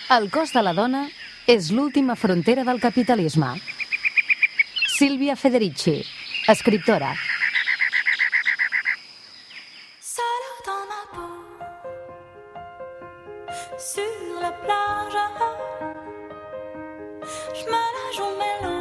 El cos de la dona és l'última frontera del capitalisme. Sílvia Federici, escriptora. Seul dans ma peau, sur la plage, je me la joue mélo,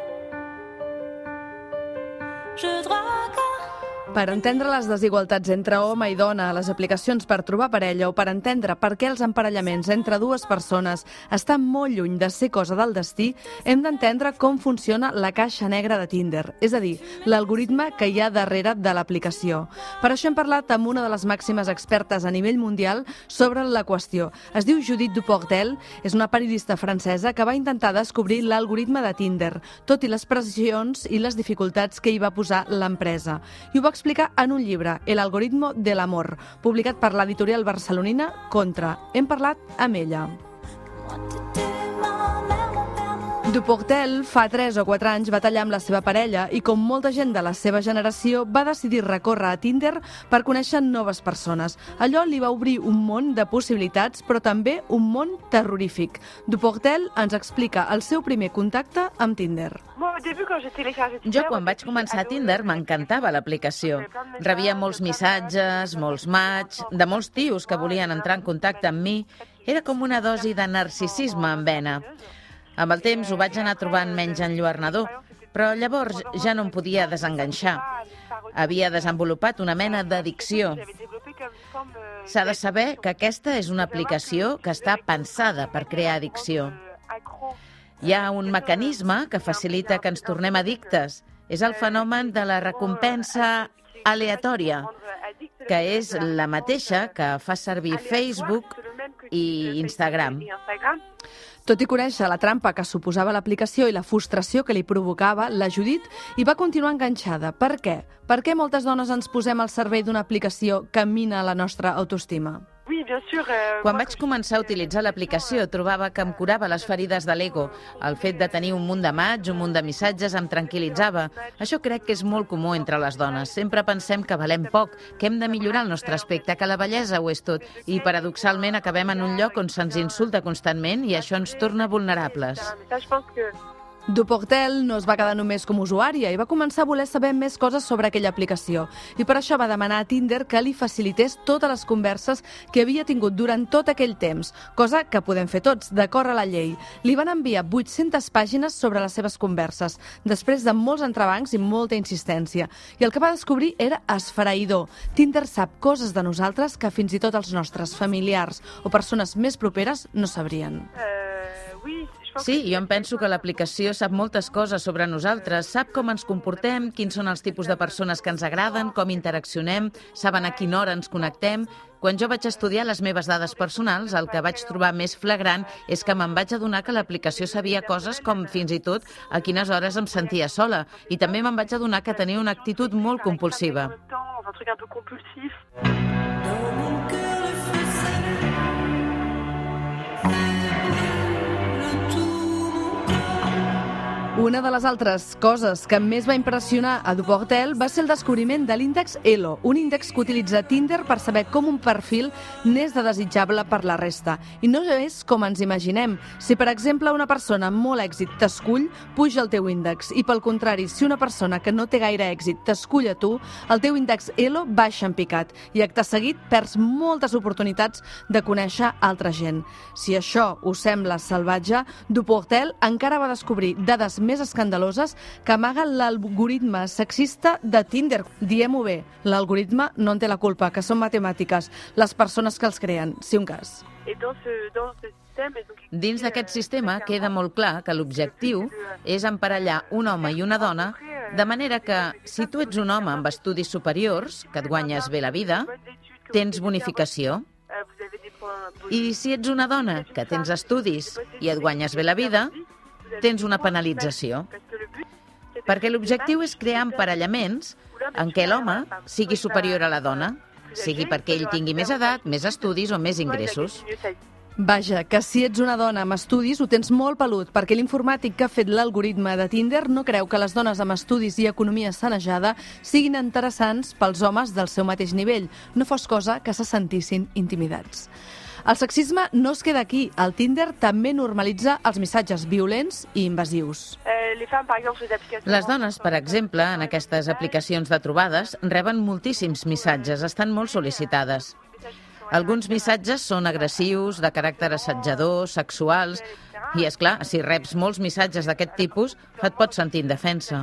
je drague. Per entendre les desigualtats entre home i dona, les aplicacions per trobar parella o per entendre per què els emparellaments entre dues persones estan molt lluny de ser cosa del destí, hem d'entendre com funciona la caixa negra de Tinder, és a dir, l'algoritme que hi ha darrere de l'aplicació. Per això hem parlat amb una de les màximes expertes a nivell mundial sobre la qüestió. Es diu Judith Duportel, és una periodista francesa que va intentar descobrir l'algoritme de Tinder, tot i les pressions i les dificultats que hi va posar l'empresa. I ho va explicar en un llibre, El algoritmo del amor, publicat per l'editorial barcelonina Contra. Hem parlat amb ella. Duportel fa 3 o 4 anys va tallar amb la seva parella i, com molta gent de la seva generació, va decidir recórrer a Tinder per conèixer noves persones. Allò li va obrir un món de possibilitats, però també un món terrorífic. Duportel ens explica el seu primer contacte amb Tinder. Jo, quan vaig començar Tinder, m'encantava l'aplicació. Rebia molts missatges, molts match, de molts tios que volien entrar en contacte amb mi. Era com una dosi de narcisisme en vena. Amb el temps ho vaig anar trobant menys enlluernador, però llavors ja no em podia desenganxar. Havia desenvolupat una mena d'addicció. S'ha de saber que aquesta és una aplicació que està pensada per crear addicció. Hi ha un mecanisme que facilita que ens tornem addictes. És el fenomen de la recompensa aleatòria, que és la mateixa que fa servir Facebook i Instagram. Tot i conèixer la trampa que suposava l'aplicació i la frustració que li provocava, la Judit hi va continuar enganxada. Per què? Per què moltes dones ens posem al servei d'una aplicació que mina la nostra autoestima? Quan vaig començar a utilitzar l'aplicació, trobava que em curava les ferides de l'ego. El fet de tenir un munt de match, un munt de missatges, em tranquil·litzava. Això crec que és molt comú entre les dones. Sempre pensem que valem poc, que hem de millorar el nostre aspecte, que la bellesa ho és tot. I, paradoxalment, acabem en un lloc on se'ns insulta constantment i això ens torna vulnerables. Duportel no es va quedar només com usuària i va començar a voler saber més coses sobre aquella aplicació. I per això va demanar a Tinder que li facilités totes les converses que havia tingut durant tot aquell temps, cosa que podem fer tots, d'acord a la llei. Li van enviar 800 pàgines sobre les seves converses, després de molts entrebancs i molta insistència. I el que va descobrir era esfereïdor. Tinder sap coses de nosaltres que fins i tot els nostres familiars o persones més properes no sabrien. Sí, jo em penso que l'aplicació sap moltes coses sobre nosaltres, sap com ens comportem, quins són els tipus de persones que ens agraden, com interaccionem, saben a quina hora ens connectem. Quan jo vaig estudiar les meves dades personals, el que vaig trobar més flagrant és que me'n vaig adonar que l'aplicació sabia coses com, fins i tot, a quines hores em sentia sola. I també me'n vaig adonar que tenia una actitud molt compulsiva. Una de les altres coses que més va impressionar a Duportel va ser el descobriment de l'índex Elo, un índex que utilitza Tinder per saber com un perfil n'és de desitjable per la resta. I no és com ens imaginem. Si, per exemple, una persona amb molt èxit t'escull, puja el teu índex. I, pel contrari, si una persona que no té gaire èxit t'escull a tu, el teu índex Elo baixa en picat. I, acte seguit, perds moltes oportunitats de conèixer altra gent. Si això us sembla salvatge, Duportel encara va descobrir dades més escandaloses que amaguen l'algoritme sexista de Tinder. Diem-ho bé, l'algoritme no en té la culpa, que són matemàtiques, les persones que els creen, si un cas. Dins d'aquest sistema queda molt clar que l'objectiu és emparellar un home i una dona, de manera que si tu ets un home amb estudis superiors, que et guanyes bé la vida, tens bonificació. I si ets una dona que tens estudis i et guanyes bé la vida, tens una penalització. Perquè l'objectiu és crear emparellaments en què l'home sigui superior a la dona, sigui perquè ell tingui més edat, més estudis o més ingressos. Vaja, que si ets una dona amb estudis ho tens molt pelut, perquè l'informàtic que ha fet l'algoritme de Tinder no creu que les dones amb estudis i economia sanejada siguin interessants pels homes del seu mateix nivell, no fos cosa que se sentissin intimidats. El sexisme no es queda aquí. El Tinder també normalitza els missatges violents i invasius. Les dones, per exemple, en aquestes aplicacions de trobades, reben moltíssims missatges, estan molt sol·licitades. Alguns missatges són agressius, de caràcter assetjador, sexuals, i, és clar, si reps molts missatges d'aquest tipus, et pots sentir indefensa.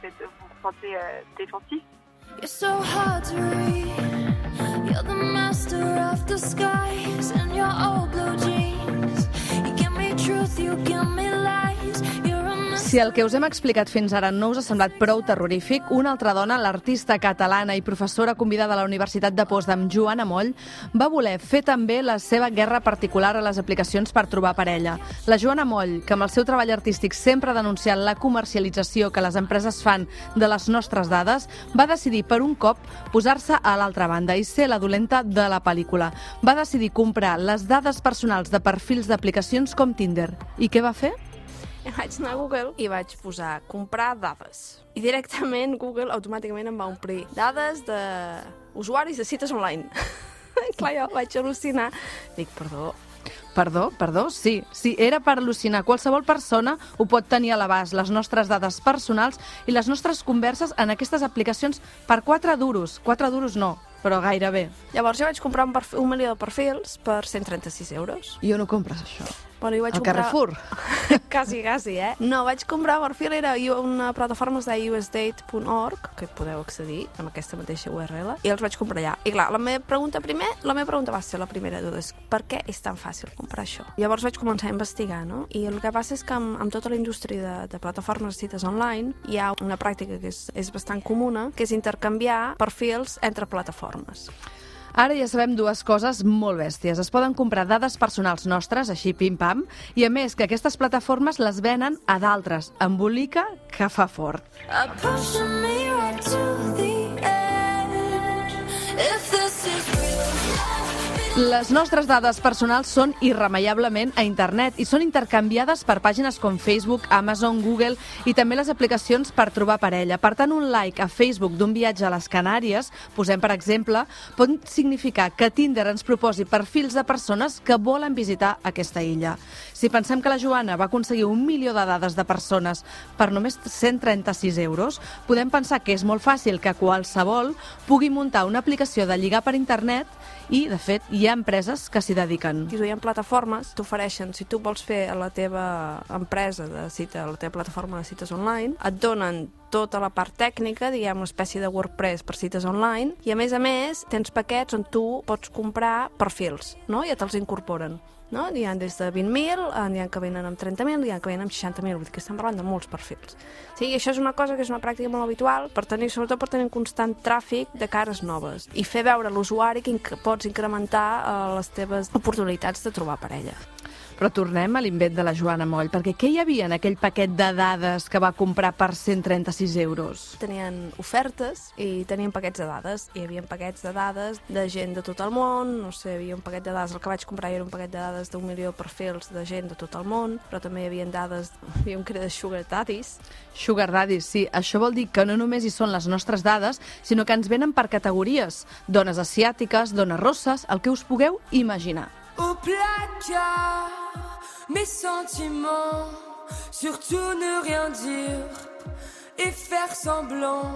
You're so hard to read. You're the master of disguise in your old blue jeans. You give me truth, you give me lies. You're a Si el que us hem explicat fins ara no us ha semblat prou terrorífic, una altra dona, l'artista catalana i professora convidada a la Universitat de Potsdam, Joana Moll, va voler fer també la seva guerra particular a les aplicacions per trobar parella. La Joana Moll, que amb el seu treball artístic sempre ha denunciat la comercialització que les empreses fan de les nostres dades, va decidir per un cop posar-se a l'altra banda i ser la dolenta de la pel·lícula. Va decidir comprar les dades personals de perfils d'aplicacions com Tinder. I què va fer? Vaig anar a Google i vaig posar comprar dades. I directament Google automàticament em va omplir dades d'usuaris de cites online. Clar, jo vaig al·lucinar. Dic, perdó. Perdó? Sí, era per al·lucinar. Qualsevol persona ho pot tenir a l'abast, les nostres dades personals i les nostres converses en aquestes aplicacions per 4 duros. 4 duros no, però gairebé. Llavors jo vaig comprar un milió de perfils per 136 euros. I on ho compres, això? Bueno, jo vaig Al comprar... Carrefour? Quasi, eh? No, vaig comprar perfil, era una plataforma es deia usdate.org, que podeu accedir amb aquesta mateixa URL, i els vaig comprar allà. I clar, la meva pregunta va ser la primera de dues. Per què és tan fàcil comprar això? Llavors vaig començar a investigar, no? I el que passa és que amb tota la indústria de plataformes de cites online hi ha una pràctica que és bastant comuna, que és intercanviar perfils entre plataformes. Ara ja sabem dues coses molt bèsties. Es poden comprar dades personals nostres, així pim-pam, i a més que aquestes plataformes les venen a d'altres. Embolica que fa fort. pushing me right to the edge. If this is real, Les nostres dades personals són irremeiablement a internet i són intercanviades per pàgines com Facebook, Amazon, Google i també les aplicacions per trobar parella. Per tant, un like a Facebook d'un viatge a les Canàries, posem per exemple, pot significar que Tinder ens proposi perfils de persones que volen visitar aquesta illa. Si pensem que la Joana va aconseguir 1 milió de dades de persones per només 136 euros, podem pensar que és molt fàcil que qualsevol pugui muntar una aplicació de lligar per internet i, de fet, hi ha empreses que s'hi dediquen. Hi ha plataformes que t'ofereixen, si tu vols fer a la teva empresa de cita, a la teva plataforma de cites online, et donen tota la part tècnica, diguem, una espècie de WordPress per cites online, i a més, tens paquets on tu pots comprar perfils, no? I te'ls incorporen. No? N'hi ha des de 20.000, n'hi ha que venen amb 30.000, n'hi ha que venen amb 60.000, vull dir que estem parlant de molts perfils. Sí, i això és una cosa que és una pràctica molt habitual, sobretot per tenir un constant tràfic de cares noves i fer veure a l'usuari que pots incrementar les teves oportunitats de trobar parella. Però tornem a l'invent de la Joana Moll, perquè què hi havia en aquell paquet de dades que va comprar per 136 euros? Tenien ofertes i tenien paquets de dades. Hi havia paquets de dades de gent de tot el món, no sé, hi havia un paquet de dades, el que vaig comprar era un paquet de dades d'1 milió de perfils de gent de tot el món, però també hi havia dades, hi havia un que era de sugar daddies. Sugar daddies, sí. Això vol dir que no només hi són les nostres dades, sinó que ens venen per categories. Dones asiàtiques, dones rosses, el que us pugueu imaginar. au placard, mes sentiments, surtout ne rien dire et faire semblant,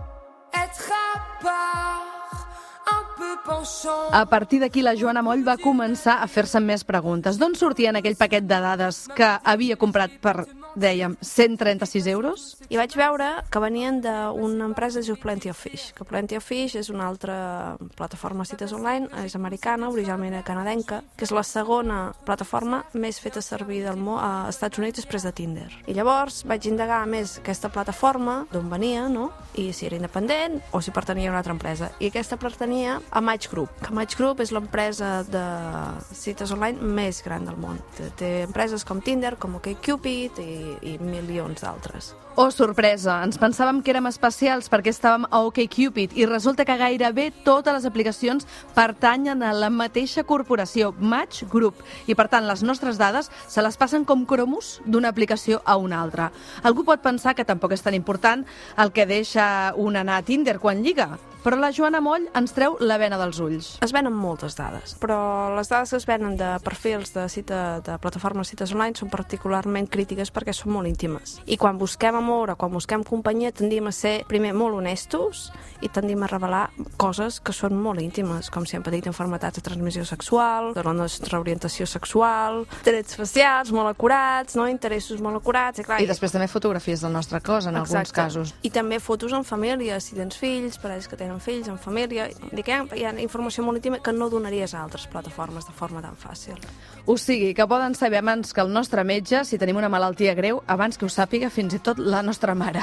être à part, un peu penchant. A partir d'aquí, la Joana Moll va començar a fer-se més preguntes. D'on sortien aquell paquet de dades que havia comprat per, dèiem, 136 euros? I vaig veure que venien d'una empresa que es diu Plenty of Fish, que Plenty of Fish és una altra plataforma de cites online, és americana, originalment canadenca, que és la segona plataforma més feta servir del món als Estats Units després de Tinder. I llavors vaig indagar més aquesta plataforma, d'on venia, no? I si era independent o si pertanyia a una altra empresa. I aquesta pertanyia a Match Group, que Match Group és l'empresa de cites online més gran del món. Té empreses com Tinder, com OkCupid i milions d'altres. Oh, sorpresa! Ens pensàvem que érem especials perquè estàvem a OkCupid i resulta que gairebé totes les aplicacions pertanyen a la mateixa corporació, Match Group, i per tant les nostres dades se les passen com cromos d'una aplicació a una altra. Algú pot pensar que tampoc és tan important el que deixa un anar a Tinder quan lliga, però la Joana Moll ens treu la bena dels ulls. Es venen moltes dades, però les dades que es venen de perfils de plataformes de cites online són particularment crítiques perquè són molt íntimes. I quan busquem amor o quan busquem companyia tendim a ser, primer, molt honestos i tendim a revelar coses que són molt íntimes, com si hem patit malalties de transmissió sexual, de la nostra orientació sexual, trets facials molt acurats, no? Interessos molt acurats. I després també fotografies del nostre cos, en alguns casos. I també fotos en família, si tens fills, parells que tenen fills, en família. Hi ha informació molt íntima que no donaries a altres plataformes de forma tan fàcil. O sigui, que poden saber abans que el nostre metge si tenim una malaltia greu, abans que ho sàpiga fins i tot la nostra mare.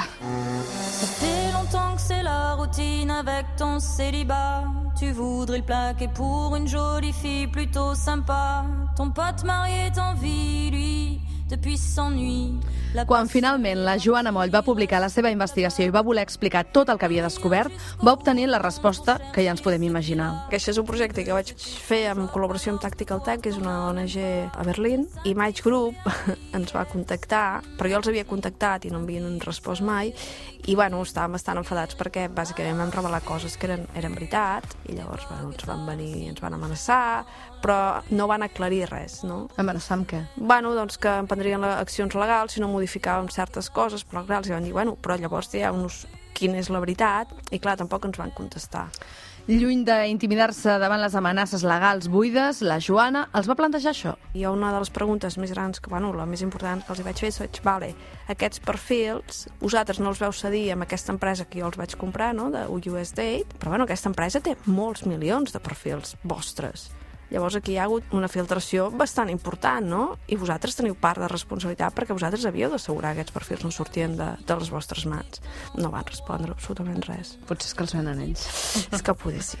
Ça fait longtemps que c'est la routine avec ton célibat. Tu voudrais le plaquer pour une jolie fille plutôt sympa. Ton pote marié t'envie, lui, depuis s'ennuie. Quan finalment la Joana Moll va publicar la seva investigació i va voler explicar tot el que havia descobert, va obtenir la resposta que ja ens podem imaginar. Aquest és un projecte que vaig fer en col·laboració amb Tactical Tech, que és una ONG a Berlín, i Match Group ens va contactar, però jo els havia contactat i no m'havien respost mai, i bueno, estàvem bastant enfadats perquè bàsicament vam revelar coses que eren veritat, i llavors ens van venir i ens van amenaçar, però no van aclarir res, no? Amenaçar amb què? Bueno, doncs que emprendrien accions legals si no modificàvem certes coses, però clar, els van dir, bueno, però llavors digueu-nos quina és la veritat, i clar, tampoc ens van contestar. Lluny d'intimidar-se davant les amenaces legals buides, la Joana els va plantejar això. I una de les preguntes més grans, la més important que els hi vaig fer, és, vale, aquests perfils, vosaltres no els veu cedir amb aquesta empresa que jo els vaig comprar, no?, de US Date, però bueno, aquesta empresa té molts milions de perfils vostres. Llavors aquí hi ha hagut una filtració bastant important, no? I vosaltres teniu part de responsabilitat perquè vosaltres havíeu d'assegurar que aquests perfils no sortien de les vostres mans. No van respondre absolutament res. Potser és que els venen ells. És que poder sí.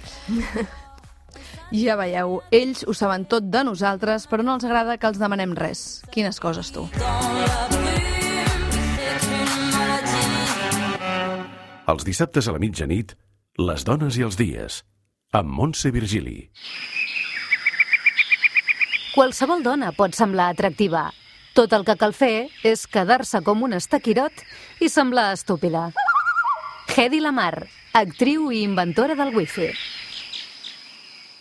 Ja veieu, ells ho saben tot de nosaltres, però no els agrada que els demanem res. Quines coses, tu? Els dissabtes a la mitjanit, les dones i els dies, amb Montse Virgili. Qualsevol dona pot semblar atractiva. Tot el que cal fer és quedar-se com un estaquirot i semblar estúpida. Hedy Lamarr, actriu i inventora del wifi.